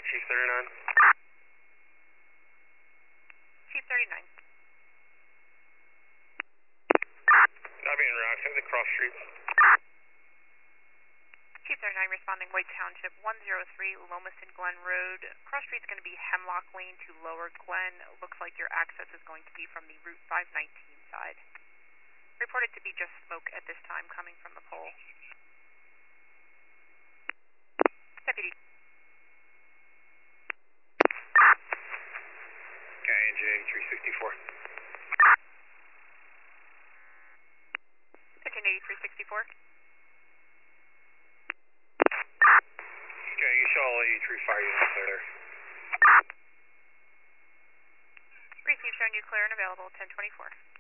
Chief 39. Chief 39. Copy and rock, send the cross streets. Chief 39 responding, White Township 103 Lomaston Glen Road. Cross street's going to be Hemlock Lane to Lower Glen. Looks like your access is going to be from the Route 519 side. Reported to be just smoke at this time coming from the pole. Deputy. KNJ 364. 1383-64. Okay, you saw all 83 fire units there. Receive, showing you clear and available, 1024.